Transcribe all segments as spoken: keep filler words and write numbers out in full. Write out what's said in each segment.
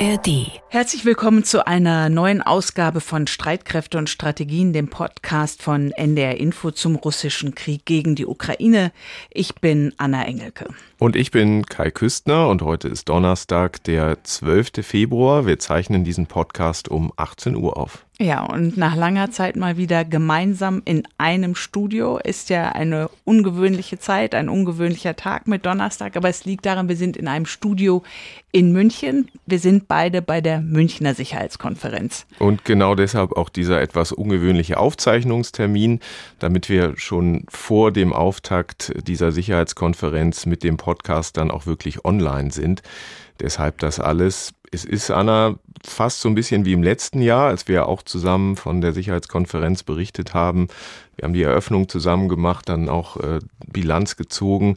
A R D. Herzlich willkommen zu einer neuen Ausgabe von Streitkräfte und Strategien, dem Podcast von N D R Info zum russischen Krieg gegen die Ukraine. Ich bin Anna Engelke. Und ich bin Kai Küstner und heute ist Donnerstag, der zwölfte Februar. Wir zeichnen diesen Podcast um achtzehn Uhr auf. Ja, und nach langer Zeit mal wieder gemeinsam in einem Studio. Ist ja eine ungewöhnliche Zeit, ein ungewöhnlicher Tag mit Donnerstag, aber es liegt daran, wir sind in einem Studio in München. Wir sind beide bei der Münchner Sicherheitskonferenz. Und genau deshalb auch dieser etwas ungewöhnliche Aufzeichnungstermin, damit wir schon vor dem Auftakt dieser Sicherheitskonferenz mit dem Podcast dann auch wirklich online sind. Deshalb das alles. Es ist, Anna, fast so ein bisschen wie im letzten Jahr, als wir auch zusammen von der Sicherheitskonferenz berichtet haben. Wir haben die Eröffnung zusammen gemacht, dann auch äh, Bilanz gezogen.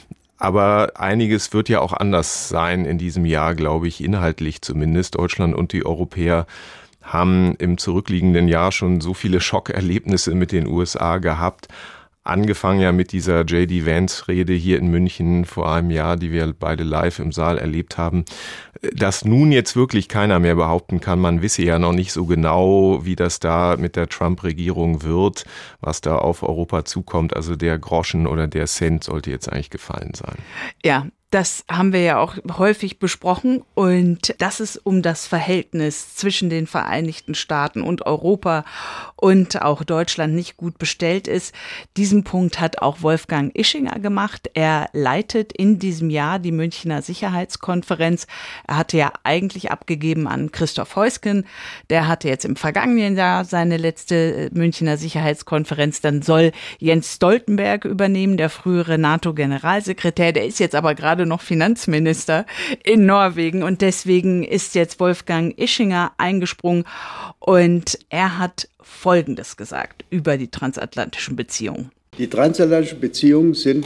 Aber einiges wird ja auch anders sein in diesem Jahr, glaube ich, inhaltlich zumindest. Deutschland und die Europäer haben im zurückliegenden Jahr schon so viele Schockerlebnisse mit den U S A gehabt. Angefangen ja mit dieser J D Vance-Rede hier in München vor einem Jahr, die wir beide live im Saal erlebt haben, dass nun jetzt wirklich keiner mehr behaupten kann, man wisse ja noch nicht so genau, wie das da mit der Trump-Regierung wird, was da auf Europa zukommt. Also der Groschen oder der Cent sollte jetzt eigentlich gefallen sein. Ja. Das haben wir ja auch häufig besprochen und dass es um das Verhältnis zwischen den Vereinigten Staaten und Europa und auch Deutschland nicht gut bestellt ist. Diesen Punkt hat auch Wolfgang Ischinger gemacht. Er leitet in diesem Jahr die Münchner Sicherheitskonferenz. Er hatte ja eigentlich abgegeben an Christoph Heusgen. Der hatte jetzt im vergangenen Jahr seine letzte Münchner Sicherheitskonferenz. Dann soll Jens Stoltenberg übernehmen, der frühere NATO-Generalsekretär. Der ist jetzt aber gerade noch Finanzminister in Norwegen und deswegen ist jetzt Wolfgang Ischinger eingesprungen und er hat Folgendes gesagt über die transatlantischen Beziehungen. Die transatlantischen Beziehungen sind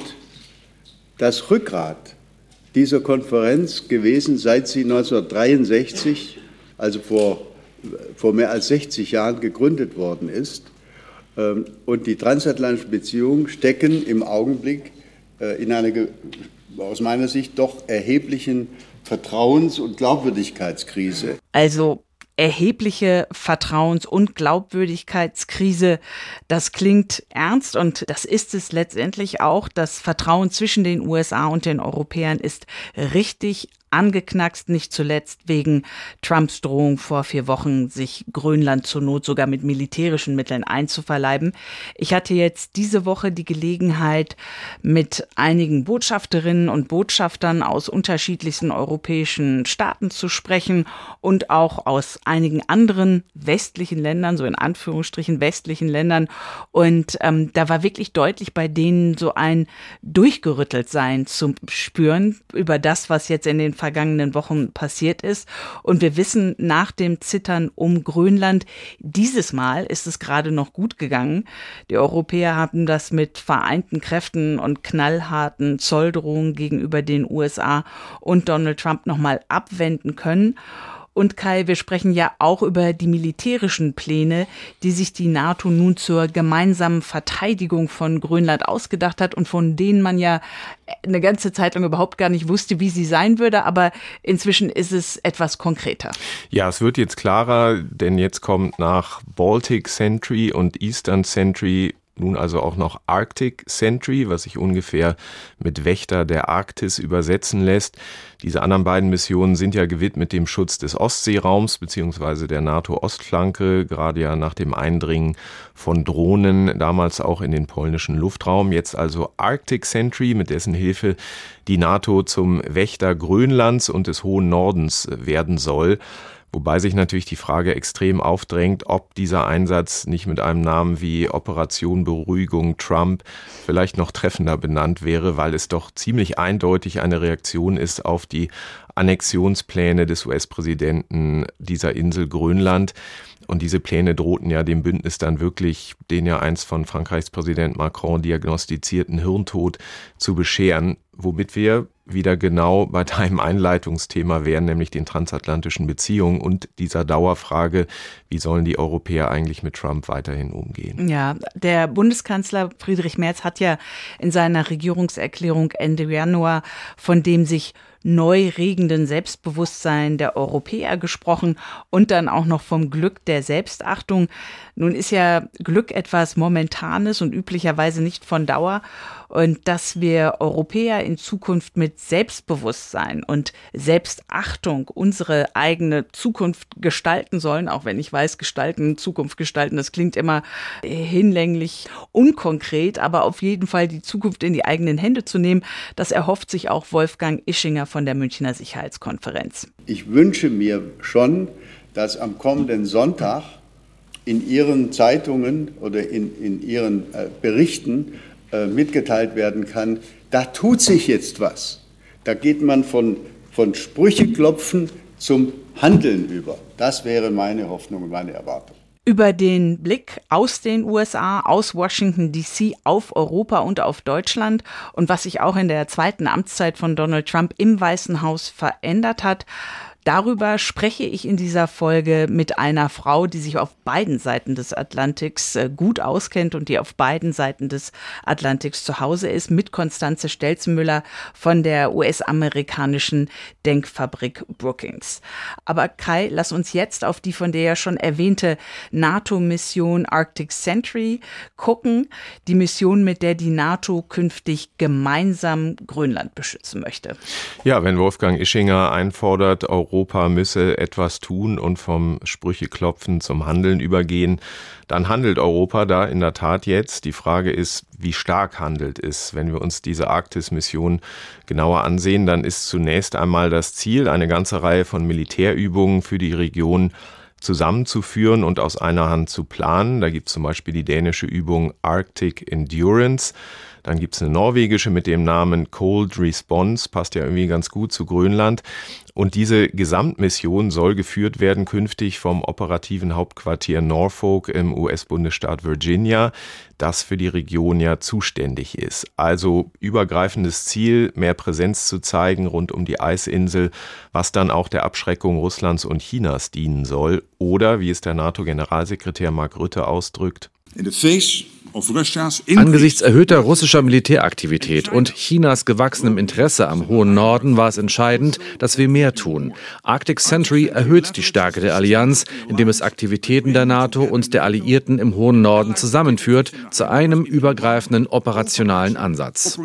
das Rückgrat dieser Konferenz gewesen, seit sie neunzehnhundertdreiundsechzig, also vor, vor mehr als sechzig Jahren gegründet worden ist. Und die transatlantischen Beziehungen stecken im Augenblick in einer aus meiner Sicht doch erheblichen Vertrauens- und Glaubwürdigkeitskrise. Also erhebliche Vertrauens- und Glaubwürdigkeitskrise, das klingt ernst und das ist es letztendlich auch. Das Vertrauen zwischen den U S A und den Europäern ist richtig angeknackst, nicht zuletzt wegen Trumps Drohung vor vier Wochen, sich Grönland zur Not sogar mit militärischen Mitteln einzuverleiben. Ich hatte jetzt diese Woche die Gelegenheit, mit einigen Botschafterinnen und Botschaftern aus unterschiedlichsten europäischen Staaten zu sprechen und auch aus einigen anderen westlichen Ländern, so in Anführungsstrichen westlichen Ländern. Und ähm, da war wirklich deutlich bei denen so ein Durchgerütteltsein zu spüren über das, was jetzt in den vergangenen Wochen passiert ist. Und wir wissen nach dem Zittern um Grönland, dieses Mal ist es gerade noch gut gegangen. Die Europäer haben das mit vereinten Kräften und knallharten Zolldrohungen gegenüber den U S A und Donald Trump nochmal abwenden können. Und Kai, wir sprechen ja auch über die militärischen Pläne, die sich die NATO nun zur gemeinsamen Verteidigung von Grönland ausgedacht hat und von denen man ja eine ganze Zeit lang überhaupt gar nicht wusste, wie sie sein würde. Aber inzwischen ist es etwas konkreter. Ja, es wird jetzt klarer, denn jetzt kommt nach Baltic Sentry und Eastern Sentry nun also auch noch Arctic Sentry, was sich ungefähr mit Wächter der Arktis übersetzen lässt. Diese anderen beiden Missionen sind ja gewidmet dem Schutz des Ostseeraums bzw. der NATO-Ostflanke, gerade ja nach dem Eindringen von Drohnen, damals auch in den polnischen Luftraum. Jetzt also Arctic Sentry, mit dessen Hilfe die NATO zum Wächter Grönlands und des hohen Nordens werden soll. Wobei sich natürlich die Frage extrem aufdrängt, ob dieser Einsatz nicht mit einem Namen wie Operation Beruhigung Trump vielleicht noch treffender benannt wäre, weil es doch ziemlich eindeutig eine Reaktion ist auf die Annexionspläne des U S-Präsidenten dieser Insel Grönland. Und diese Pläne drohten ja dem Bündnis dann wirklich den ja einst von Frankreichs Präsident Macron diagnostizierten Hirntod zu bescheren, womit wir wieder genau bei deinem Einleitungsthema wären, nämlich den transatlantischen Beziehungen und dieser Dauerfrage, wie sollen die Europäer eigentlich mit Trump weiterhin umgehen? Ja, der Bundeskanzler Friedrich Merz hat ja in seiner Regierungserklärung Ende Januar von dem sich neu regenden Selbstbewusstsein der Europäer gesprochen und dann auch noch vom Glück der Selbstachtung. Nun ist ja Glück etwas Momentanes und üblicherweise nicht von Dauer. Und dass wir Europäer in Zukunft mit Selbstbewusstsein und Selbstachtung unsere eigene Zukunft gestalten sollen, auch wenn ich weiß, gestalten, Zukunft gestalten, das klingt immer hinlänglich unkonkret, aber auf jeden Fall die Zukunft in die eigenen Hände zu nehmen, das erhofft sich auch Wolfgang Ischinger von der Münchner Sicherheitskonferenz. Ich wünsche mir schon, dass am kommenden Sonntag in Ihren Zeitungen oder in, in Ihren äh, Berichten mitgeteilt werden kann, da tut sich jetzt was. Da geht man von, von Sprücheklopfen zum Handeln über. Das wäre meine Hoffnung und meine Erwartung. Über den Blick aus den U S A, aus Washington D C auf Europa und auf Deutschland und was sich auch in der zweiten Amtszeit von Donald Trump im Weißen Haus verändert hat, darüber spreche ich in dieser Folge mit einer Frau, die sich auf beiden Seiten des Atlantiks gut auskennt und die auf beiden Seiten des Atlantiks zu Hause ist, mit Constanze Stelzenmüller von der U S-amerikanischen Denkfabrik Brookings. Aber Kai, lass uns jetzt auf die von dir ja schon erwähnte NATO-Mission Arctic Sentry gucken. Die Mission, mit der die NATO künftig gemeinsam Grönland beschützen möchte. Ja, wenn Wolfgang Ischinger einfordert, Europa müsse etwas tun und vom Sprücheklopfen zum Handeln übergehen, dann handelt Europa da in der Tat jetzt. Die Frage ist, wie stark handelt es? Wenn wir uns diese Arktis-Mission genauer ansehen, dann ist zunächst einmal das Ziel, eine ganze Reihe von Militärübungen für die Region zusammenzuführen und aus einer Hand zu planen. Da gibt es zum Beispiel die dänische Übung Arctic Endurance. Dann gibt es eine norwegische mit dem Namen Cold Response, passt ja irgendwie ganz gut zu Grönland. Und diese Gesamtmission soll geführt werden künftig vom operativen Hauptquartier Norfolk im U S-Bundesstaat Virginia, das für die Region ja zuständig ist. Also übergreifendes Ziel, mehr Präsenz zu zeigen rund um die Eisinsel, was dann auch der Abschreckung Russlands und Chinas dienen soll. Oder, wie es der NATO-Generalsekretär Mark Rutte ausdrückt, in the face angesichts erhöhter russischer Militäraktivität und Chinas gewachsenem Interesse am hohen Norden war es entscheidend, dass wir mehr tun. Arctic Sentry erhöht die Stärke der Allianz, indem es Aktivitäten der NATO und der Alliierten im hohen Norden zusammenführt zu einem übergreifenden operationalen Ansatz.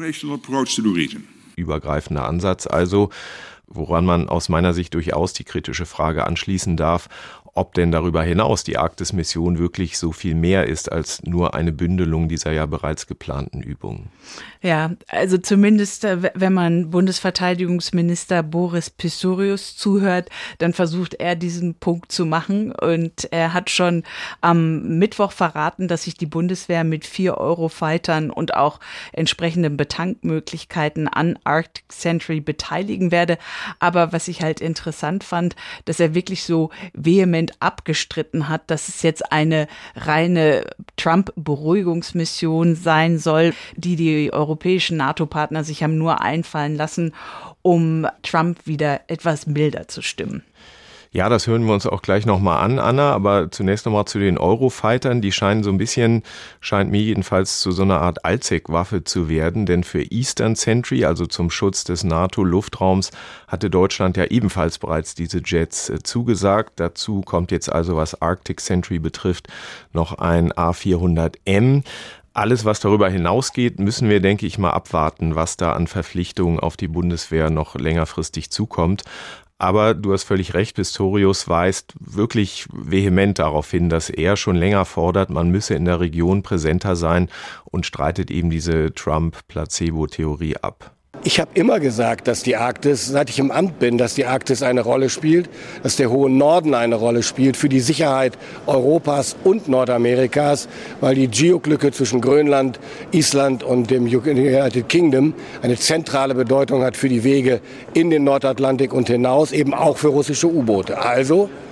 Übergreifender Ansatz also, woran man aus meiner Sicht durchaus die kritische Frage anschließen darf, ob denn darüber hinaus die Arktis-Mission wirklich so viel mehr ist als nur eine Bündelung dieser ja bereits geplanten Übungen. Ja, also zumindest, wenn man Bundesverteidigungsminister Boris Pistorius zuhört, dann versucht er diesen Punkt zu machen. Und er hat schon am Mittwoch verraten, dass sich die Bundeswehr mit vier Eurofightern und auch entsprechenden Betankmöglichkeiten an Arctic Sentry beteiligen werde. Aber was ich halt interessant fand, dass er wirklich so vehement abgestritten hat, dass es jetzt eine reine Trump-Beruhigungsmission sein soll, die die europäischen NATO-Partner sich haben nur einfallen lassen, um Trump wieder etwas milder zu stimmen. Ja, das hören wir uns auch gleich nochmal an, Anna, aber zunächst nochmal zu den Eurofightern. Die scheinen so ein bisschen, scheint mir jedenfalls zu so einer Art Allzweckwaffe zu werden, denn für Eastern Sentry, also zum Schutz des NATO-Luftraums, hatte Deutschland ja ebenfalls bereits diese Jets äh, zugesagt. Dazu kommt jetzt also, was Arctic Sentry betrifft, noch ein A vierhundert M. Alles, was darüber hinausgeht, müssen wir, denke ich, mal abwarten, was da an Verpflichtungen auf die Bundeswehr noch längerfristig zukommt. Aber du hast völlig recht, Pistorius weist wirklich vehement darauf hin, dass er schon länger fordert, man müsse in der Region präsenter sein und streitet eben diese Trump-Placebo-Theorie ab. Ich habe immer gesagt, dass die Arktis, seit ich im Amt bin, dass die Arktis eine Rolle spielt, dass der hohe Norden eine Rolle spielt für die Sicherheit Europas und Nordamerikas, weil die Geoglücke zwischen Grönland, Island und dem United Kingdom eine zentrale Bedeutung hat für die Wege in den Nordatlantik und hinaus, eben auch für russische U-Boote. Also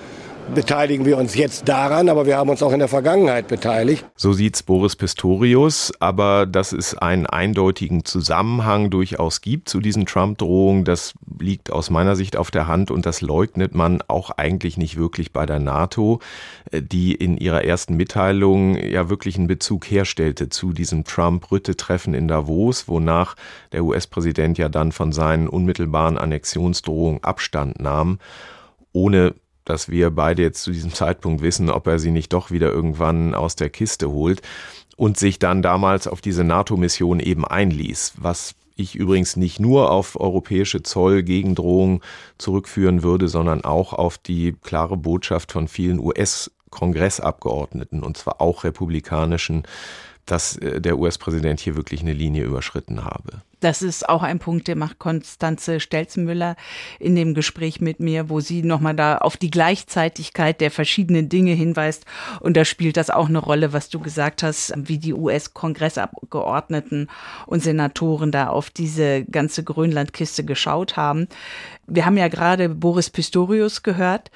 beteiligen wir uns jetzt daran, aber wir haben uns auch in der Vergangenheit beteiligt. So sieht's Boris Pistorius, aber dass es einen eindeutigen Zusammenhang durchaus gibt zu diesen Trump-Drohungen, das liegt aus meiner Sicht auf der Hand und das leugnet man auch eigentlich nicht wirklich bei der NATO, die in ihrer ersten Mitteilung ja wirklich einen Bezug herstellte zu diesem Trump-Rütte-Treffen in Davos, wonach der U S-Präsident ja dann von seinen unmittelbaren Annexionsdrohungen Abstand nahm, ohne dass wir beide jetzt zu diesem Zeitpunkt wissen, ob er sie nicht doch wieder irgendwann aus der Kiste holt und sich dann damals auf diese NATO-Mission eben einließ, was ich übrigens nicht nur auf europäische Zollgegendrohungen zurückführen würde, sondern auch auf die klare Botschaft von vielen U S-Kongressabgeordneten, und zwar auch republikanischen, dass der U S-Präsident hier wirklich eine Linie überschritten habe. Das ist auch ein Punkt, der macht Konstanze Stelzenmüller in dem Gespräch mit mir, wo sie nochmal da auf die Gleichzeitigkeit der verschiedenen Dinge hinweist. Und da spielt das auch eine Rolle, was du gesagt hast, wie die U S-Kongressabgeordneten und Senatoren da auf diese ganze Grönlandkiste geschaut haben. Wir haben ja gerade Boris Pistorius gehört.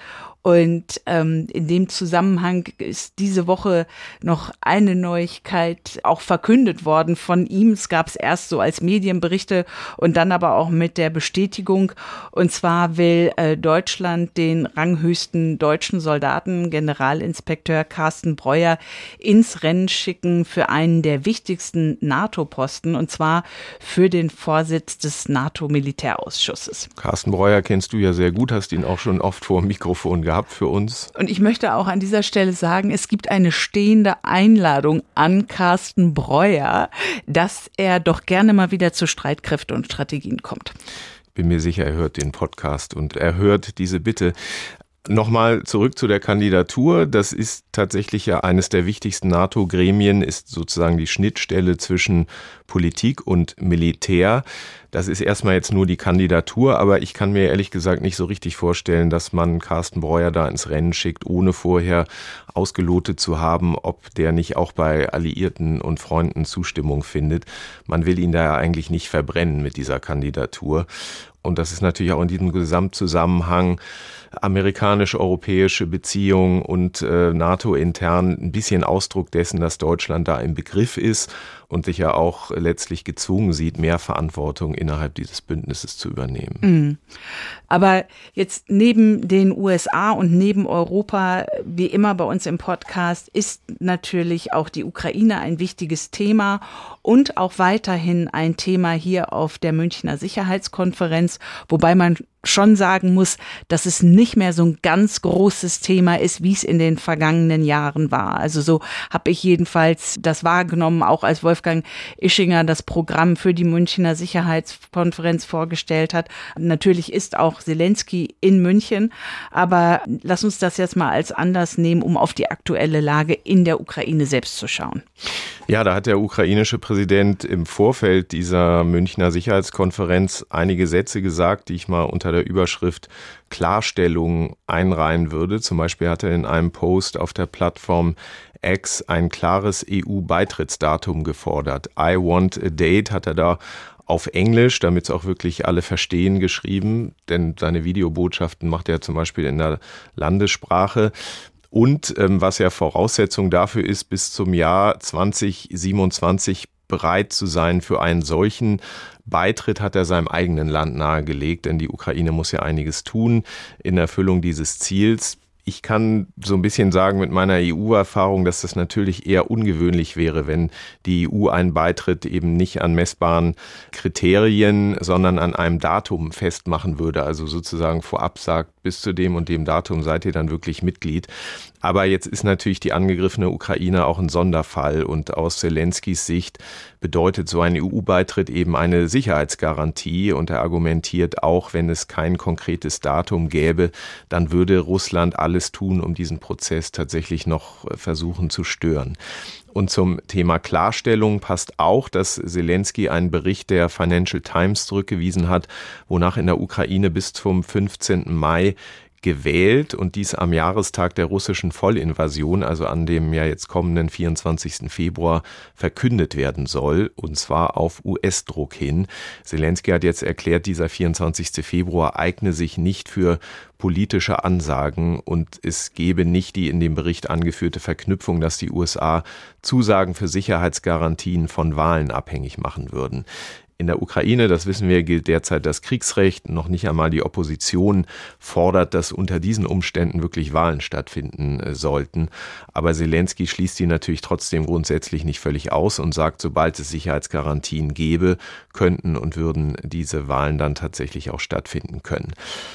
Und ähm, in dem Zusammenhang ist diese Woche noch eine Neuigkeit auch verkündet worden von ihm. Es gab es erst so als Medienberichte und dann aber auch mit der Bestätigung. Und zwar will äh, Deutschland den ranghöchsten deutschen Soldaten, Generalinspekteur Carsten Breuer, ins Rennen schicken für einen der wichtigsten NATO-Posten, und zwar für den Vorsitz des NATO-Militärausschusses. Carsten Breuer kennst du ja sehr gut, hast ihn auch schon oft vor dem Mikrofon gehabt. Gehabt für uns. Und ich möchte auch an dieser Stelle sagen, es gibt eine stehende Einladung an Carsten Breuer, dass er doch gerne mal wieder zu Streitkräfte und Strategien kommt. Bin mir sicher, er hört den Podcast und er hört diese Bitte. Nochmal zurück zu der Kandidatur. Das ist tatsächlich ja eines der wichtigsten NATO-Gremien, ist sozusagen die Schnittstelle zwischen Politik und Militär. Das ist erstmal jetzt nur die Kandidatur, aber ich kann mir ehrlich gesagt nicht so richtig vorstellen, dass man Carsten Breuer da ins Rennen schickt, ohne vorher ausgelotet zu haben, ob der nicht auch bei Alliierten und Freunden Zustimmung findet. Man will ihn da ja eigentlich nicht verbrennen mit dieser Kandidatur. Und das ist natürlich auch in diesem Gesamtzusammenhang amerikanisch-europäische Beziehungen und äh, NATO intern ein bisschen Ausdruck dessen, dass Deutschland da im Begriff ist und sich ja auch letztlich gezwungen sieht, mehr Verantwortung innerhalb dieses Bündnisses zu übernehmen. Mhm. Aber jetzt neben den U S A und neben Europa, wie immer bei uns im Podcast, ist natürlich auch die Ukraine ein wichtiges Thema und auch weiterhin ein Thema hier auf der Münchner Sicherheitskonferenz, wobei man schon sagen muss, dass es nicht mehr so ein ganz großes Thema ist, wie es in den vergangenen Jahren war. Also so habe ich jedenfalls das wahrgenommen, auch als Wolfgang Ischinger das Programm für die Münchner Sicherheitskonferenz vorgestellt hat. Natürlich ist auch Zelensky in München, aber lass uns das jetzt mal als Anlass nehmen, um auf die aktuelle Lage in der Ukraine selbst zu schauen. Ja, da hat der ukrainische Präsident im Vorfeld dieser Münchner Sicherheitskonferenz einige Sätze gesagt, die ich mal unter der Überschrift Klarstellung einreihen würde. Zum Beispiel hat er in einem Post auf der Plattform X ein klares E U-Beitrittsdatum gefordert. I want a date hat er da auf Englisch, damit es auch wirklich alle verstehen, geschrieben, denn seine Videobotschaften macht er zum Beispiel in der Landessprache. Und ähm, was ja Voraussetzung dafür ist, bis zum Jahr zwanzig siebenundzwanzig bereit zu sein für einen solchen Beitritt, hat er seinem eigenen Land nahegelegt, denn die Ukraine muss ja einiges tun in Erfüllung dieses Ziels. Ich kann so ein bisschen sagen mit meiner E U-Erfahrung, dass das natürlich eher ungewöhnlich wäre, wenn die E U einen Beitritt eben nicht an messbaren Kriterien, sondern an einem Datum festmachen würde. Also sozusagen vorab sagt, bis zu dem und dem Datum seid ihr dann wirklich Mitglied. Aber jetzt ist natürlich die angegriffene Ukraine auch ein Sonderfall und aus Zelenskys Sicht bedeutet so ein E U-Beitritt eben eine Sicherheitsgarantie und er argumentiert auch, wenn es kein konkretes Datum gäbe, dann würde Russland alles tun, um diesen Prozess tatsächlich noch versuchen zu stören. Und zum Thema Klarstellung passt auch, dass Zelensky einen Bericht der Financial Times zurückgewiesen hat, wonach in der Ukraine bis zum fünfzehnten Mai gewählt und dies am Jahrestag der russischen Vollinvasion, also an dem ja jetzt kommenden vierundzwanzigsten Februar verkündet werden soll, und zwar auf U S-Druck hin. Zelensky hat jetzt erklärt, dieser vierundzwanzigste Februar eigne sich nicht für politische Ansagen und es gebe nicht die in dem Bericht angeführte Verknüpfung, dass die U S A Zusagen für Sicherheitsgarantien von Wahlen abhängig machen würden. In der Ukraine, das wissen wir, gilt derzeit das Kriegsrecht. Noch nicht einmal die Opposition fordert, dass unter diesen Umständen wirklich Wahlen stattfinden sollten. Aber Zelensky schließt die natürlich trotzdem grundsätzlich nicht völlig aus und sagt, sobald es Sicherheitsgarantien gäbe, könnten und würden diese Wahlen dann tatsächlich auch stattfinden können.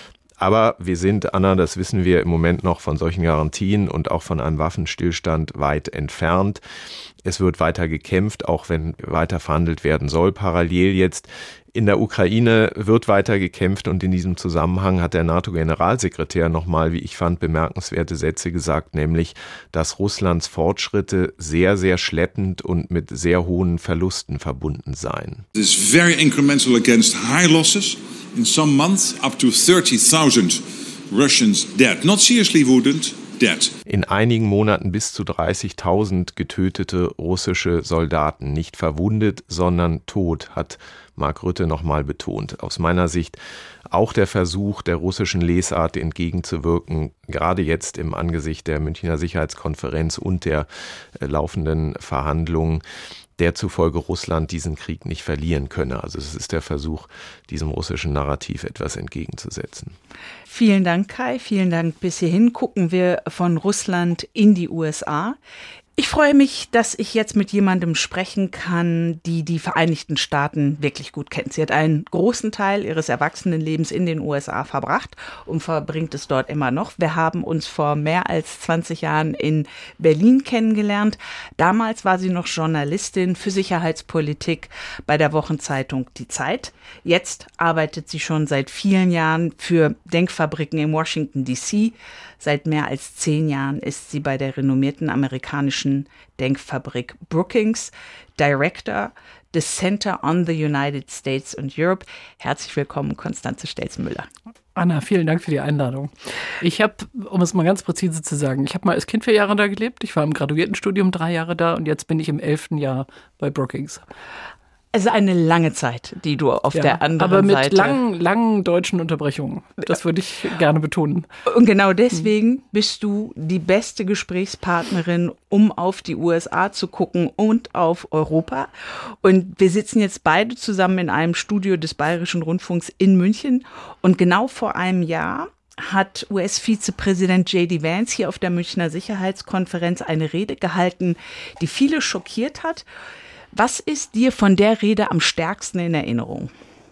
Aber wir sind, Anna, das wissen wir, im Moment noch von solchen Garantien und auch von einem Waffenstillstand weit entfernt. Es wird weiter gekämpft, auch wenn weiter verhandelt werden soll. Parallel jetzt in der Ukraine wird weiter gekämpft und in diesem Zusammenhang hat der NATO-Generalsekretär nochmal, wie ich fand, bemerkenswerte Sätze gesagt, nämlich, dass Russlands Fortschritte sehr, sehr schleppend und mit sehr hohen Verlusten verbunden seien. It is very incremental against high losses. In some months up to thirty thousand Russians dead. Not seriously wounded, dead. In einigen Monaten bis zu dreißigtausend getötete russische Soldaten. Nicht verwundet, sondern tot, hat Mark Rutte nochmal betont. Aus meiner Sicht auch der Versuch, der russischen Lesart entgegenzuwirken, gerade jetzt im Angesicht der Münchner Sicherheitskonferenz und der äh, laufenden Verhandlungen, der zufolge Russland diesen Krieg nicht verlieren könne. Also es ist der Versuch, diesem russischen Narrativ etwas entgegenzusetzen. Vielen Dank, Kai. Vielen Dank. Bis hierhin gucken wir von Russland in die U S A. Ich freue mich, dass ich jetzt mit jemandem sprechen kann, die die Vereinigten Staaten wirklich gut kennt. Sie hat einen großen Teil ihres Erwachsenenlebens in den U S A verbracht und verbringt es dort immer noch. Wir haben uns vor mehr als zwanzig Jahren in Berlin kennengelernt. Damals war sie noch Journalistin für Sicherheitspolitik bei der Wochenzeitung Die Zeit. Jetzt arbeitet sie schon seit vielen Jahren für Denkfabriken in Washington D C. Seit mehr als zehn Jahren ist sie bei der renommierten amerikanischen Denkfabrik Brookings Director des Center on the United States and Europe. Herzlich willkommen, Constanze Stelzmüller. Anna, vielen Dank für die Einladung. Ich habe, um es mal ganz präzise zu sagen, ich habe mal als Kind vier Jahre da gelebt. Ich war im Graduiertenstudium drei Jahre da und jetzt bin ich im elften Jahr bei Brookings. Also eine lange Zeit, die du auf ja, der anderen aber mit Seite... langen, langen deutschen Unterbrechungen. Das würde ich gerne betonen. Und genau deswegen bist du die beste Gesprächspartnerin, um auf die U S A zu gucken und auf Europa. Und wir sitzen jetzt beide zusammen in einem Studio des Bayerischen Rundfunks in München. Und genau vor einem Jahr hat U S-Vizepräsident J D Vance hier auf der Münchner Sicherheitskonferenz eine Rede gehalten, die viele schockiert hat. Was ist dir von der Rede am stärksten in Erinnerung?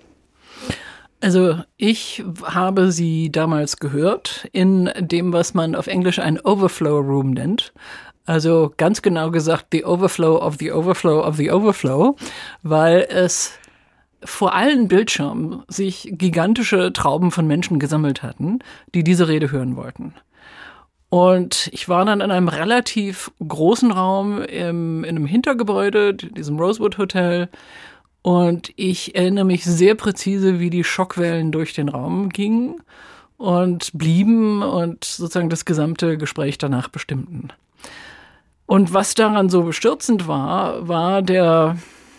Also ich habe sie damals gehört in dem, was man auf Englisch ein Overflow Room nennt. Also ganz genau gesagt, the overflow of the overflow of the overflow, weil es vor allen Bildschirmen sich gigantische Trauben von Menschen gesammelt hatten, die diese Rede hören wollten. Und ich war dann in einem relativ großen Raum im, in einem Hintergebäude, diesem Rosewood Hotel. Und ich erinnere mich sehr präzise, wie die Schockwellen durch den Raum gingen und blieben und sozusagen das gesamte Gespräch danach bestimmten. Und was daran so bestürzend war, war der,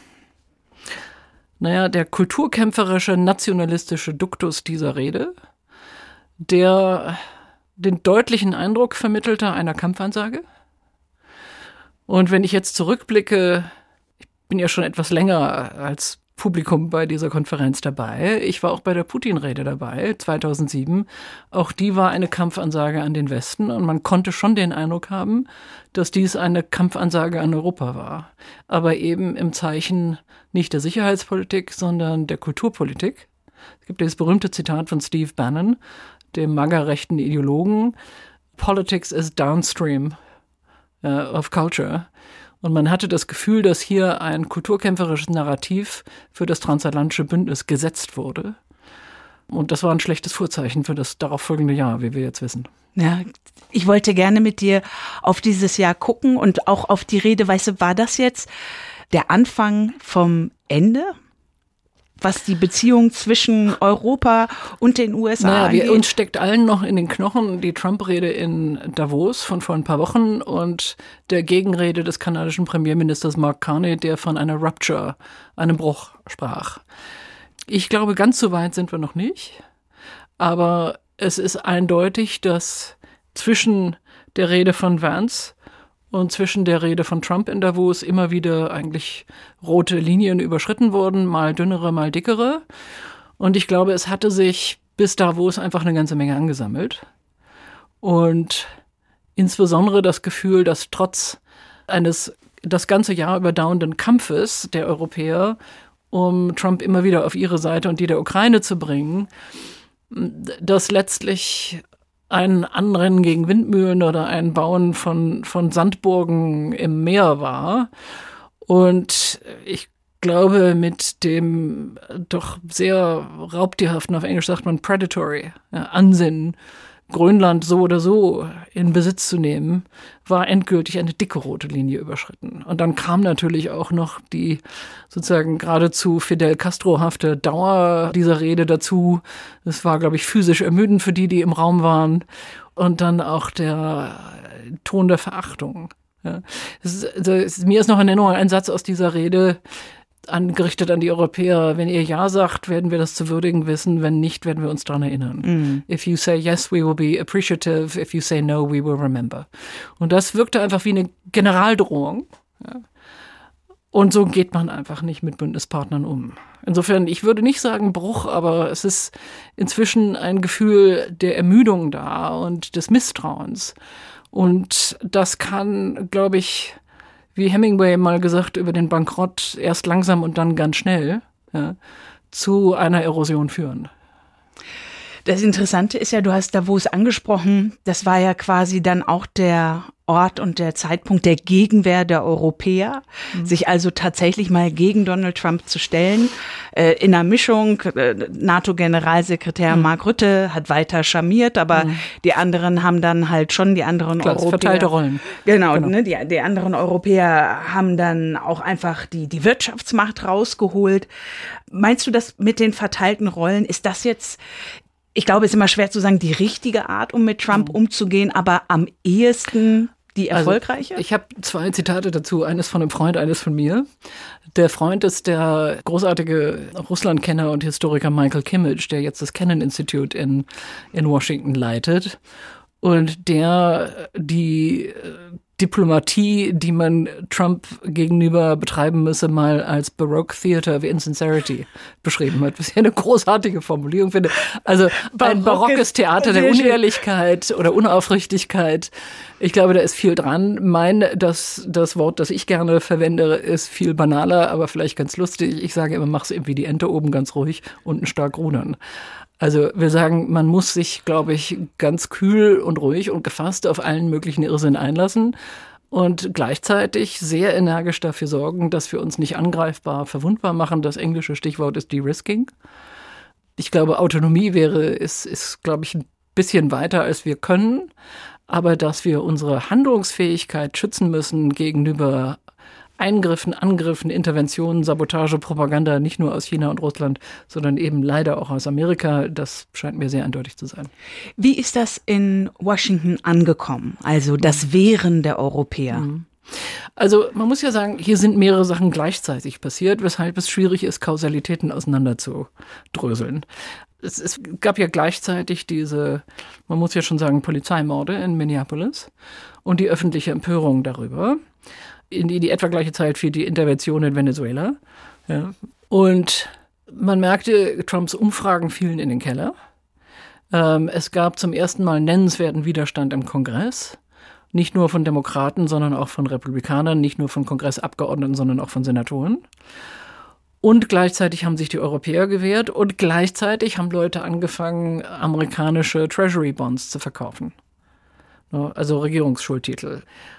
naja, der kulturkämpferische, nationalistische Duktus dieser Rede, der den deutlichen Eindruck vermittelte einer Kampfansage. Und wenn ich jetzt zurückblicke, ich bin ja schon etwas länger als Publikum bei dieser Konferenz dabei. Ich war auch bei der Putin-Rede dabei, zweitausendsieben. Auch die war eine Kampfansage an den Westen und man konnte schon den Eindruck haben, dass dies eine Kampfansage an Europa war. Aber eben im Zeichen nicht der Sicherheitspolitik, sondern der Kulturpolitik. Es gibt dieses berühmte Zitat von Steve Bannon, dem MAGA-rechten Ideologen, Politics is downstream uh, of culture. Und man hatte das Gefühl, dass hier ein kulturkämpferisches Narrativ für das transatlantische Bündnis gesetzt wurde. Und das war ein schlechtes Vorzeichen für das darauffolgende Jahr, wie wir jetzt wissen. Ja, ich wollte gerne mit dir auf dieses Jahr gucken und auch auf die Rede. Weißt du, war das jetzt der Anfang vom Ende was die Beziehung zwischen Europa und den U S A naja, angeht? Wir, uns steckt allen noch in den Knochen die Trump-Rede in Davos von vor ein paar Wochen und der Gegenrede des kanadischen Premierministers Mark Carney, der von einer Rupture, einem Bruch sprach. Ich glaube, ganz so weit sind wir noch nicht, aber es ist eindeutig, dass zwischen der Rede von Vance und zwischen der Rede von Trump in Davos immer wieder eigentlich rote Linien überschritten wurden, mal dünnere, mal dickere. Und ich glaube, es hatte sich bis Davos einfach eine ganze Menge angesammelt. Und insbesondere das Gefühl, dass trotz eines das ganze Jahr überdauernden Kampfes der Europäer, um Trump immer wieder auf ihre Seite und die der Ukraine zu bringen, dass letztlich ein Anrennen gegen Windmühlen oder ein Bauen von, von Sandburgen im Meer war. Und ich glaube, mit dem doch sehr raubtierhaften, auf Englisch sagt man predatory, ja, Ansinnen, Grönland so oder so in Besitz zu nehmen, war endgültig eine dicke rote Linie überschritten. Und dann kam natürlich auch noch die sozusagen geradezu Fidel Castro-hafte Dauer dieser Rede dazu. Es war, glaube ich, physisch ermüdend für die, die im Raum waren. Und dann auch der Ton der Verachtung. Ja. Es ist, also es ist, mir ist noch in Erinnerung ein Satz aus dieser Rede, angerichtet an die Europäer. Wenn ihr Ja sagt, werden wir das zu würdigen wissen. Wenn nicht, werden wir uns daran erinnern. Mm. If you say yes, we will be appreciative. If you say no, we will remember. Und das wirkte einfach wie eine Generaldrohung. Ja. Und so geht man einfach nicht mit Bündnispartnern um. Insofern, ich würde nicht sagen Bruch, aber es ist inzwischen ein Gefühl der Ermüdung da und des Misstrauens. Und das kann, glaube ich, wie Hemingway mal gesagt, über den Bankrott erst langsam und dann ganz schnell, ja, zu einer Erosion führen. Das Interessante ist ja, du hast Davos angesprochen, das war ja quasi dann auch der Ort und der Zeitpunkt der Gegenwehr der Europäer, mhm. sich also tatsächlich mal gegen Donald Trump zu stellen. Äh, in einer Mischung, äh, NATO-Generalsekretär mhm. Mark Rutte hat weiter charmiert, aber mhm. die anderen haben dann halt schon, die anderen Klar, Europäer. Verteilte Rollen. Genau, genau. Ne, die, die anderen Europäer haben dann auch einfach die, die Wirtschaftsmacht rausgeholt. Meinst du, das mit den verteilten Rollen, ist das jetzt, ich glaube, es ist immer schwer zu sagen, die richtige Art, um mit Trump mhm. umzugehen, aber am ehesten die erfolgreiche? Also, ich habe zwei Zitate dazu, eines von einem Freund, eines von mir. Der Freund ist der großartige Russlandkenner und Historiker Michael Kimmage, der jetzt das Kennan Institute in, in Washington leitet und der die Diplomatie, die man Trump gegenüber betreiben müsse, mal als Baroque Theater of Insincerity beschrieben hat. Was ich eine großartige Formulierung finde. Also ein barockes Theater der Unehrlichkeit oder Unaufrichtigkeit. Ich glaube, da ist viel dran. Mein, das, das Wort, das ich gerne verwende, ist viel banaler, aber vielleicht ganz lustig. Ich sage immer, mach's eben wie die Ente, oben ganz ruhig, unten stark rudern. Also wir sagen, man muss sich, glaube ich, ganz kühl und ruhig und gefasst auf allen möglichen Irrsinn einlassen und gleichzeitig sehr energisch dafür sorgen, dass wir uns nicht angreifbar, verwundbar machen. Das englische Stichwort ist De-Risking. Ich glaube, Autonomie wäre, ist, ist, glaube ich, ein bisschen weiter, als wir können. Aber dass wir unsere Handlungsfähigkeit schützen müssen gegenüber Eingriffen, Angriffen, Interventionen, Sabotage, Propaganda, nicht nur aus China und Russland, sondern eben leider auch aus Amerika, das scheint mir sehr eindeutig zu sein. Wie ist das in Washington angekommen, also das Wehren der Europäer? Also man muss ja sagen, hier sind mehrere Sachen gleichzeitig passiert, weshalb es schwierig ist, Kausalitäten auseinanderzudröseln. Es, es gab ja gleichzeitig diese, man muss ja schon sagen, Polizeimorde in Minneapolis und die öffentliche Empörung darüber. In die, die etwa gleiche Zeit fiel die Intervention in Venezuela. Ja. Und man merkte, Trumps Umfragen fielen in den Keller. Ähm, es gab zum ersten Mal nennenswerten Widerstand im Kongress. Nicht nur von Demokraten, sondern auch von Republikanern. Nicht nur von Kongressabgeordneten, sondern auch von Senatoren. Und gleichzeitig haben sich die Europäer gewehrt. Und gleichzeitig haben Leute angefangen, amerikanische Treasury Bonds zu verkaufen. Also Regierungsschuldtitel.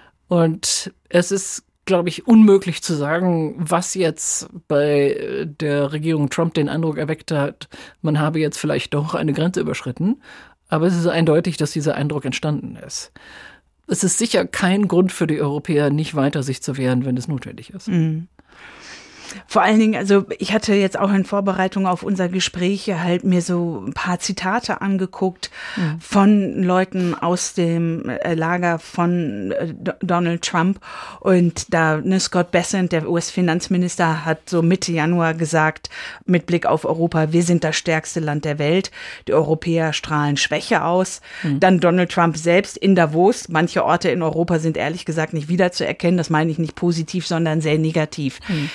Und es ist, glaube ich, unmöglich zu sagen, was jetzt bei der Regierung Trump den Eindruck erweckt hat, man habe jetzt vielleicht doch eine Grenze überschritten. Aber es ist eindeutig, dass dieser Eindruck entstanden ist. Es ist sicher kein Grund für die Europäer, nicht weiter sich zu wehren, wenn es notwendig ist. Mhm. Vor allen Dingen, also ich hatte jetzt auch in Vorbereitung auf unser Gespräch halt mir so ein paar Zitate angeguckt mhm. von Leuten aus dem Lager von Donald Trump. Und da ne, Scott Bessent, der U S-Finanzminister, hat so Mitte Januar gesagt, mit Blick auf Europa, wir sind das stärkste Land der Welt. Die Europäer strahlen Schwäche aus. Mhm. Dann Donald Trump selbst in Davos. Manche Orte in Europa sind ehrlich gesagt nicht wiederzuerkennen. Das meine ich nicht positiv, sondern sehr negativ. Mhm.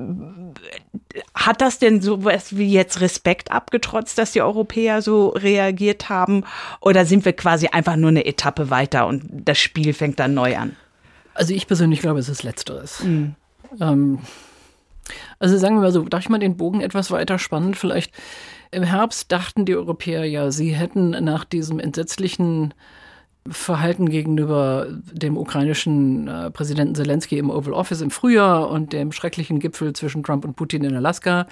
Hat das denn sowas wie jetzt Respekt abgetrotzt, dass die Europäer so reagiert haben? Oder sind wir quasi einfach nur eine Etappe weiter und das Spiel fängt dann neu an? Also ich persönlich glaube, es ist Letzteres. Mhm. Ähm, also sagen wir mal so, darf ich mal den Bogen etwas weiter spannen? Vielleicht im Herbst dachten die Europäer ja, sie hätten nach diesem entsetzlichen Verhalten gegenüber dem ukrainischen äh, Präsidenten Zelensky im Oval Office im Frühjahr und dem schrecklichen Gipfel zwischen Trump und Putin in Alaska.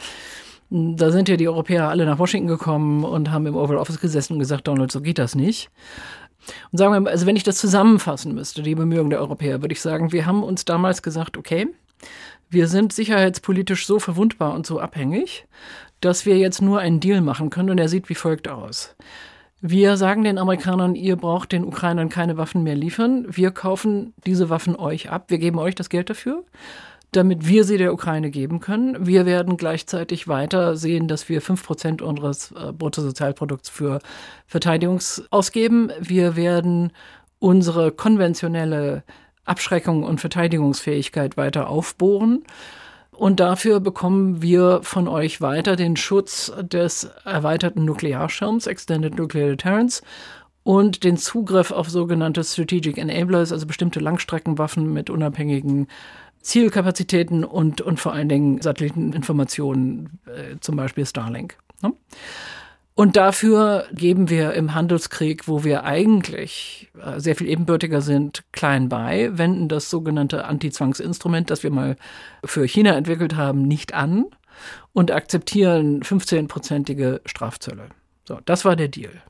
Da sind ja die Europäer alle nach Washington gekommen und haben im Oval Office gesessen und gesagt, Donald, so geht das nicht. Und sagen wir mal, also wenn ich das zusammenfassen müsste, die Bemühungen der Europäer, würde ich sagen, wir haben uns damals gesagt, okay, wir sind sicherheitspolitisch so verwundbar und so abhängig, dass wir jetzt nur einen Deal machen können und er sieht wie folgt aus. Wir sagen den Amerikanern, ihr braucht den Ukrainern keine Waffen mehr liefern. Wir kaufen diese Waffen euch ab. Wir geben euch das Geld dafür, damit wir sie der Ukraine geben können. Wir werden gleichzeitig weiter sehen, dass wir fünf Prozent unseres äh, Bruttosozialprodukts für Verteidigung ausgeben. Wir werden unsere konventionelle Abschreckung und Verteidigungsfähigkeit weiter aufbohren. Und dafür bekommen wir von euch weiter den Schutz des erweiterten Nuklearschirms, Extended Nuclear Deterrence, und den Zugriff auf sogenannte Strategic Enablers, also bestimmte Langstreckenwaffen mit unabhängigen Zielkapazitäten und, und vor allen Dingen Satelliteninformationen, äh, zum Beispiel Starlink. Ne? Und dafür geben wir im Handelskrieg, wo wir eigentlich sehr viel ebenbürtiger sind, klein bei, wenden das sogenannte Anti-Zwangsinstrument, das wir mal für China entwickelt haben, nicht an und akzeptieren fünfzehnprozentige Strafzölle. So, das war der Deal.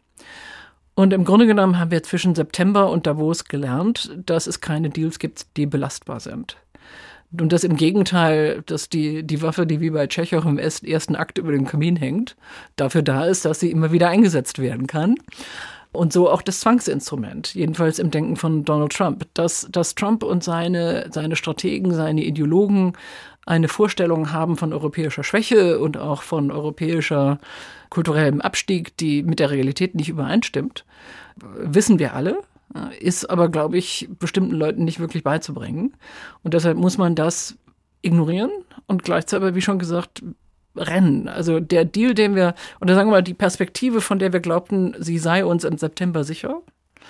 Und im Grunde genommen haben wir zwischen September und Davos gelernt, dass es keine Deals gibt, die belastbar sind. Und das im Gegenteil, dass die, die Waffe, die wie bei Tschechow im ersten Akt über dem Kamin hängt, dafür da ist, dass sie immer wieder eingesetzt werden kann. Und so auch das Zwangsinstrument, jedenfalls im Denken von Donald Trump. Dass, dass Trump und seine, seine Strategen, seine Ideologen eine Vorstellung haben von europäischer Schwäche und auch von europäischer kulturellem Abstieg, die mit der Realität nicht übereinstimmt, wissen wir alle. Ist aber, glaube ich, bestimmten Leuten nicht wirklich beizubringen. Und deshalb muss man das ignorieren und gleichzeitig, wie schon gesagt, rennen. Also der Deal, den wir, oder sagen wir mal, die Perspektive, von der wir glaubten, sie sei uns im September sicher,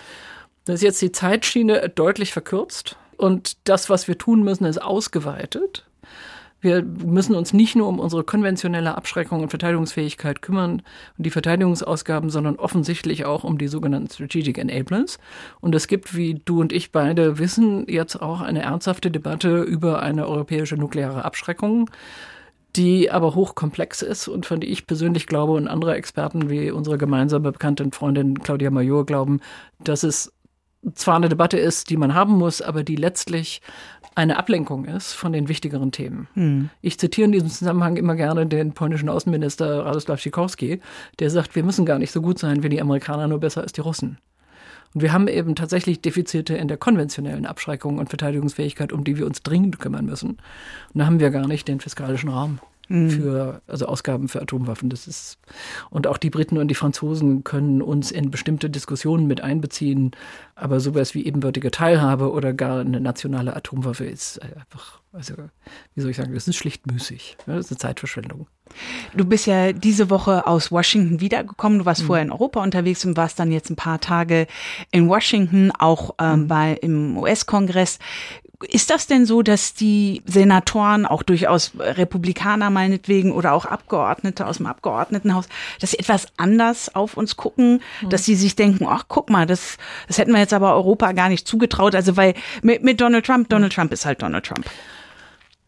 da ist jetzt die Zeitschiene deutlich verkürzt und das, was wir tun müssen, ist ausgeweitet. Wir müssen uns nicht nur um unsere konventionelle Abschreckung und Verteidigungsfähigkeit kümmern und die Verteidigungsausgaben, sondern offensichtlich auch um die sogenannten Strategic Enablers. Und es gibt, wie du und ich beide wissen, jetzt auch eine ernsthafte Debatte über eine europäische nukleare Abschreckung, die aber hochkomplex ist und von der ich persönlich glaube und andere Experten wie unsere gemeinsame bekannte Freundin Claudia Major glauben, dass es zwar eine Debatte ist, die man haben muss, aber die letztlich eine Ablenkung ist von den wichtigeren Themen. Hm. Ich zitiere in diesem Zusammenhang immer gerne den polnischen Außenminister Radosław Sikorski, der sagt, wir müssen gar nicht so gut sein wie die Amerikaner, nur besser als die Russen. Und wir haben eben tatsächlich Defizite in der konventionellen Abschreckung und Verteidigungsfähigkeit, um die wir uns dringend kümmern müssen. Und da haben wir gar nicht den fiskalischen Raum für, also Ausgaben für Atomwaffen. Das ist, und auch die Briten und die Franzosen können uns in bestimmte Diskussionen mit einbeziehen. Aber sowas wie ebenbürtige Teilhabe oder gar eine nationale Atomwaffe ist einfach, also, wie soll ich sagen, das ist schlicht müßig. Das ist eine Zeitverschwendung. Du bist ja diese Woche aus Washington wiedergekommen. Du warst mhm. vorher in Europa unterwegs und warst dann jetzt ein paar Tage in Washington, auch ähm, mhm. bei, im U S-Kongress. Ist das denn so, dass die Senatoren, auch durchaus Republikaner meinetwegen oder auch Abgeordnete aus dem Abgeordnetenhaus, dass sie etwas anders auf uns gucken, mhm. dass sie sich denken, ach guck mal, das, das hätten wir jetzt aber Europa gar nicht zugetraut. Also weil mit, mit Donald Trump, Donald Trump ist halt Donald Trump.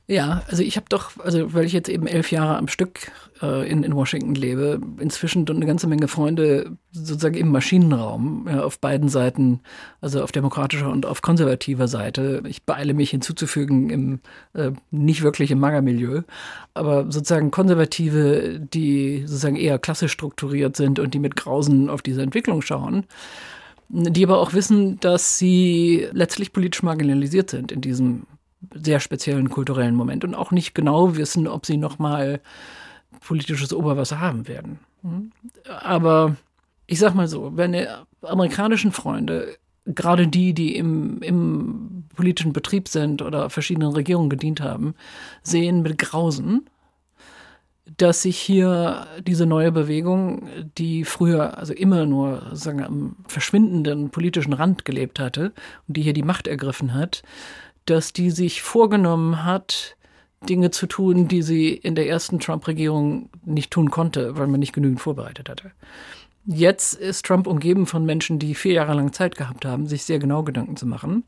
Ja, also ich habe doch, also weil ich jetzt eben elf Jahre am Stück äh, in, in Washington lebe, inzwischen eine ganze Menge Freunde sozusagen im Maschinenraum, ja, auf beiden Seiten, also auf demokratischer und auf konservativer Seite. Ich beeile mich hinzuzufügen, im äh, nicht wirklich im MAGA-Milieu, aber sozusagen Konservative, die sozusagen eher klassisch strukturiert sind und die mit Grausen auf diese Entwicklung schauen, die aber auch wissen, dass sie letztlich politisch marginalisiert sind in diesem sehr speziellen kulturellen Moment und auch nicht genau wissen, ob sie noch mal politisches Oberwasser haben werden. Aber ich sag mal so, wenn die amerikanischen Freunde, gerade die, die im, im politischen Betrieb sind oder verschiedenen Regierungen gedient haben, sehen mit Grausen, dass sich hier diese neue Bewegung, die früher also immer nur sagen, am verschwindenden politischen Rand gelebt hatte und die hier die Macht ergriffen hat, dass die sich vorgenommen hat, Dinge zu tun, die sie in der ersten Trump-Regierung nicht tun konnte, weil man nicht genügend vorbereitet hatte. Jetzt ist Trump umgeben von Menschen, die vier Jahre lang Zeit gehabt haben, sich sehr genau Gedanken zu machen.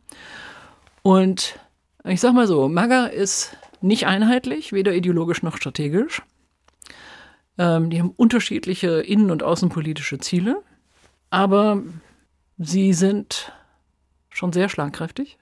Und ich sag mal so, MAGA ist nicht einheitlich, weder ideologisch noch strategisch. Ähm, die haben unterschiedliche innen- und außenpolitische Ziele, aber sie sind schon sehr schlagkräftig.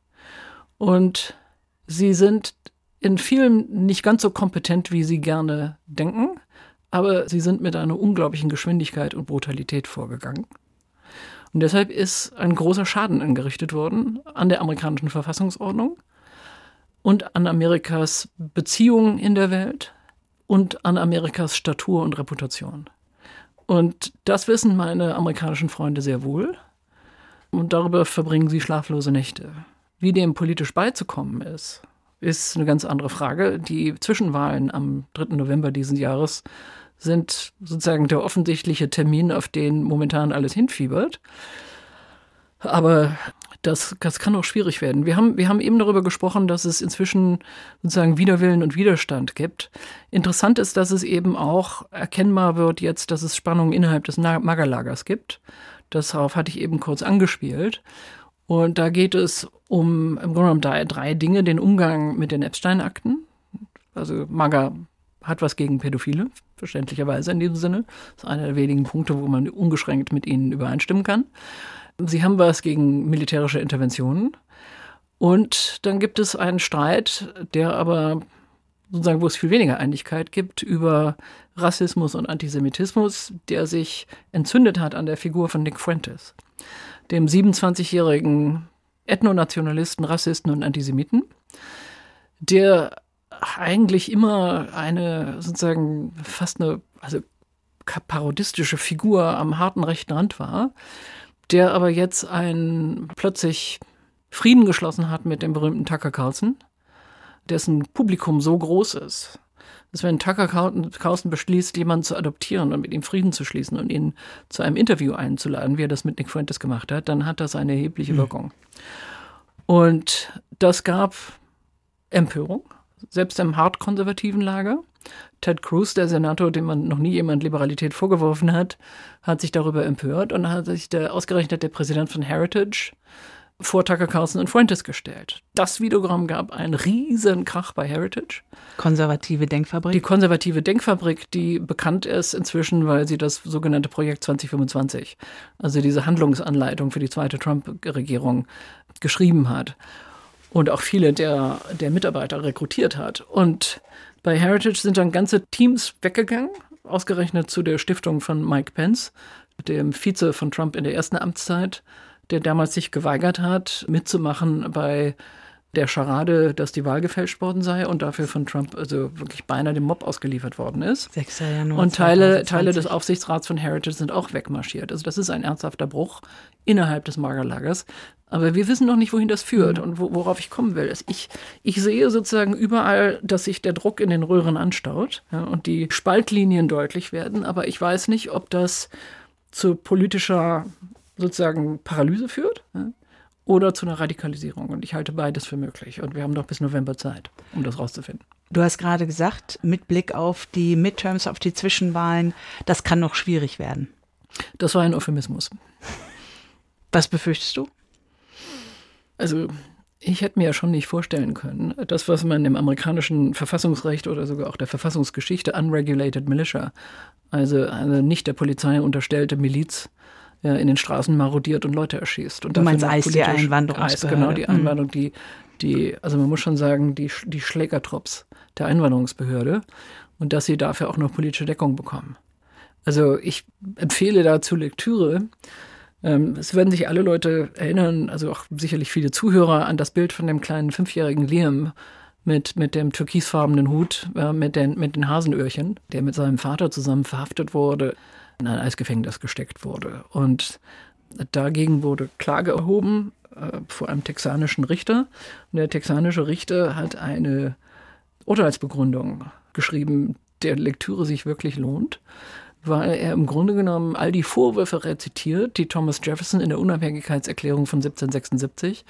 Und sie sind in vielem nicht ganz so kompetent, wie sie gerne denken, aber sie sind mit einer unglaublichen Geschwindigkeit und Brutalität vorgegangen. Und deshalb ist ein großer Schaden angerichtet worden an der amerikanischen Verfassungsordnung und an Amerikas Beziehungen in der Welt und an Amerikas Statur und Reputation. Und das wissen meine amerikanischen Freunde sehr wohl. Und darüber verbringen sie schlaflose Nächte. Wie dem politisch beizukommen ist, ist eine ganz andere Frage. Die Zwischenwahlen am dritten November diesen Jahres sind sozusagen der offensichtliche Termin, auf den momentan alles hinfiebert. Aber das, das kann auch schwierig werden. Wir haben, wir haben eben darüber gesprochen, dass es inzwischen sozusagen Widerwillen und Widerstand gibt. Interessant ist, dass es eben auch erkennbar wird jetzt, dass es Spannungen innerhalb des MAGA-Lagers gibt. Darauf hatte ich eben kurz angespielt. Und da geht es um im Grunde genommen drei, drei Dinge. Den Umgang mit den Epstein-Akten. Also MAGA hat was gegen Pädophile, verständlicherweise in diesem Sinne. Das ist einer der wenigen Punkte, wo man ungeschränkt mit ihnen übereinstimmen kann. Sie haben was gegen militärische Interventionen. Und dann gibt es einen Streit, der aber sozusagen, wo es viel weniger Einigkeit gibt, über Rassismus und Antisemitismus, der sich entzündet hat an der Figur von Nick Fuentes, dem siebenundzwanzigjährigen Ethnonationalisten, Rassisten und Antisemiten, der eigentlich immer eine sozusagen fast eine also parodistische Figur am harten rechten Rand war, der aber jetzt ein plötzlich Frieden geschlossen hat mit dem berühmten Tucker Carlson, dessen Publikum so groß ist, dass wenn Tucker Carlson beschließt, jemanden zu adoptieren und mit ihm Frieden zu schließen und ihn zu einem Interview einzuladen, wie er das mit Nick Fuentes gemacht hat, dann hat das eine erhebliche Wirkung. Mhm. Und das gab Empörung, selbst im hart konservativen Lager. Ted Cruz, der Senator, dem man noch nie jemand Liberalität vorgeworfen hat, hat sich darüber empört und hat sich der, ausgerechnet der Präsident von Heritage vor Tucker Carlson und Fuentes gestellt. Das wiederum gab einen riesen Krach bei Heritage. Konservative Denkfabrik. Die konservative Denkfabrik, die bekannt ist inzwischen, weil sie das sogenannte Projekt zwanzig fünfundzwanzig, also diese Handlungsanleitung für die zweite Trump-Regierung, geschrieben hat und auch viele der, der Mitarbeiter rekrutiert hat. Und bei Heritage sind dann ganze Teams weggegangen, ausgerechnet zu der Stiftung von Mike Pence, dem Vize von Trump in der ersten Amtszeit, der damals sich geweigert hat, mitzumachen bei der Scharade, dass die Wahl gefälscht worden sei und dafür von Trump also wirklich beinahe dem Mob ausgeliefert worden ist. sechster Januar und Teile, Teile des Aufsichtsrats von Heritage sind auch wegmarschiert. Also das ist ein ernsthafter Bruch innerhalb des MAGA-Lagers. Aber wir wissen noch nicht, wohin das führt mhm. und wo, worauf ich kommen will. Ich, ich sehe sozusagen überall, dass sich der Druck in den Röhren anstaut, ja, und die Spaltlinien deutlich werden. Aber ich weiß nicht, ob das zu politischer sozusagen Paralyse führt, ja, oder zu einer Radikalisierung. Und ich halte beides für möglich. Und wir haben noch bis November Zeit, um das rauszufinden. Du hast gerade gesagt, mit Blick auf die Midterms, auf die Zwischenwahlen, das kann noch schwierig werden. Das war ein Euphemismus. Was befürchtest du? Also Ich hätte mir ja schon nicht vorstellen können, das, was man im amerikanischen Verfassungsrecht oder sogar auch der Verfassungsgeschichte unregulated militia, also eine nicht der Polizei unterstellte Miliz, ja, in den Straßen marodiert und Leute erschießt. Und du meinst I C E, die Einwanderungsbehörde? Genau, die Einwanderung, die, die, also man muss schon sagen, die, die Schlägertrupps der Einwanderungsbehörde und dass sie dafür auch noch politische Deckung bekommen. Also ich empfehle dazu Lektüre. Ähm, es werden sich alle Leute erinnern, also auch sicherlich viele Zuhörer, an das Bild von dem kleinen fünfjährigen Liam mit, mit dem türkisfarbenen Hut, äh, mit, den, mit den Hasenöhrchen, der mit seinem Vater zusammen verhaftet wurde, in ein Eisgefängnis gesteckt wurde. Und dagegen wurde Klage erhoben äh, vor einem texanischen Richter. Und der texanische Richter hat eine Urteilsbegründung geschrieben, der Lektüre sich wirklich lohnt, weil er im Grunde genommen all die Vorwürfe rezitiert, die Thomas Jefferson in der Unabhängigkeitserklärung von siebzehnhundertsechsundsiebzig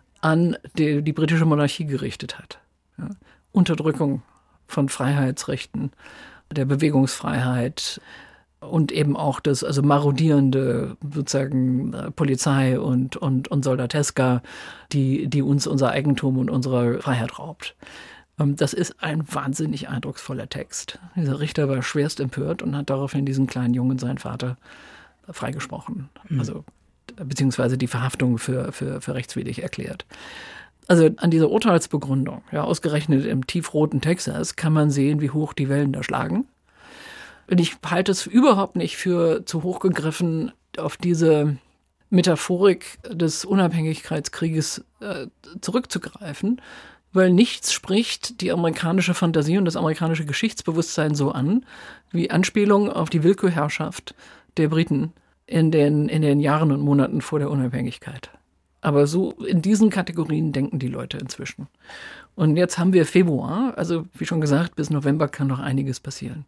an die, die britische Monarchie gerichtet hat. Ja. Unterdrückung von Freiheitsrechten, der Bewegungsfreiheit und eben auch das also marodierende sozusagen Polizei und, und, und Soldateska, die, die uns unser Eigentum und unsere Freiheit raubt. Das ist ein wahnsinnig eindrucksvoller Text. Dieser Richter war schwerst empört und hat daraufhin diesen kleinen Jungen, seinen Vater, freigesprochen. Mhm. Also, beziehungsweise die Verhaftung für, für, für rechtswidrig erklärt. Also an dieser Urteilsbegründung, ja, ausgerechnet im tiefroten Texas, kann man sehen, wie hoch die Wellen da schlagen. Und ich halte es überhaupt nicht für zu hoch gegriffen, auf diese Metaphorik des Unabhängigkeitskrieges äh, zurückzugreifen, weil nichts spricht die amerikanische Fantasie und das amerikanische Geschichtsbewusstsein so an, wie Anspielungen auf die Willkürherrschaft der Briten in den, in den Jahren und Monaten vor der Unabhängigkeit. Aber so in diesen Kategorien denken die Leute inzwischen. Und jetzt haben wir Februar, also wie schon gesagt, bis November kann noch einiges passieren.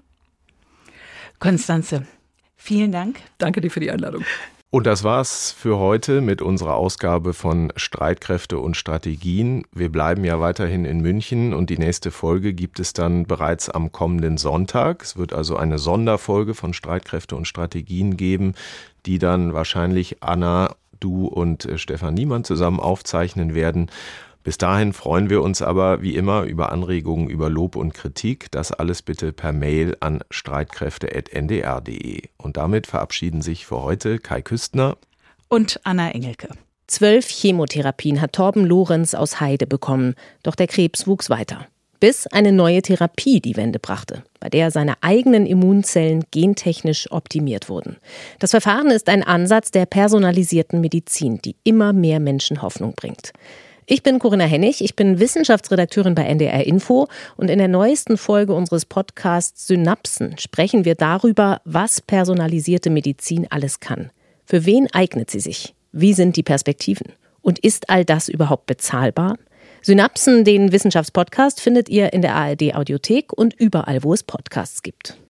Constanze, vielen Dank. Danke dir für die Einladung. Und das war's für heute mit unserer Ausgabe von Streitkräfte und Strategien. Wir bleiben ja weiterhin in München und die nächste Folge gibt es dann bereits am kommenden Sonntag. Es wird also eine Sonderfolge von Streitkräfte und Strategien geben, die dann wahrscheinlich Anna, du und Stefan Niemann zusammen aufzeichnen werden. Bis dahin freuen wir uns aber wie immer über Anregungen, über Lob und Kritik. Das alles bitte per Mail an streitkräfte punkt n d r punkt d e. Und damit verabschieden sich für heute Kai Küstner und Anna Engelke. Zwölf Chemotherapien hat Torben Lorenz aus Heide bekommen, doch der Krebs wuchs weiter. Bis eine neue Therapie die Wende brachte, bei der seine eigenen Immunzellen gentechnisch optimiert wurden. Das Verfahren ist ein Ansatz der personalisierten Medizin, die immer mehr Menschen Hoffnung bringt. Ich bin Corinna Hennig, ich bin Wissenschaftsredakteurin bei N D R Info und in der neuesten Folge unseres Podcasts Synapsen sprechen wir darüber, was personalisierte Medizin alles kann. Für wen eignet sie sich? Wie sind die Perspektiven? Und ist all das überhaupt bezahlbar? Synapsen, den Wissenschaftspodcast, findet ihr in der A R D Audiothek und überall, wo es Podcasts gibt.